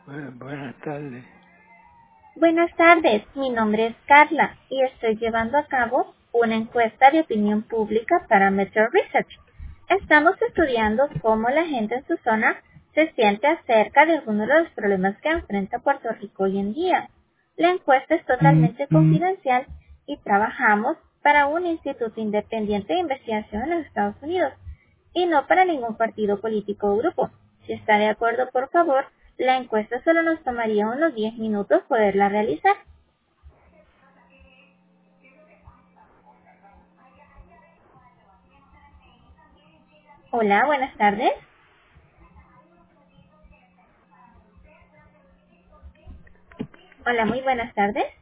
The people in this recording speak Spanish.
Buenas tardes. Buenas tardes, mi nombre es Carla y estoy llevando a cabo una encuesta de opinión pública para Metro Research. Estamos estudiando cómo la gente en su zona se siente acerca de algunos de los problemas que enfrenta Puerto Rico hoy en día. La encuesta es totalmente confidencial y trabajamos para un instituto independiente de investigación en los Estados Unidos y no para ningún partido político o grupo. Si está de acuerdo, por favor, la encuesta solo nos tomaría unos 10 minutos poderla realizar. Hola, buenas tardes. Hola, muy buenas tardes.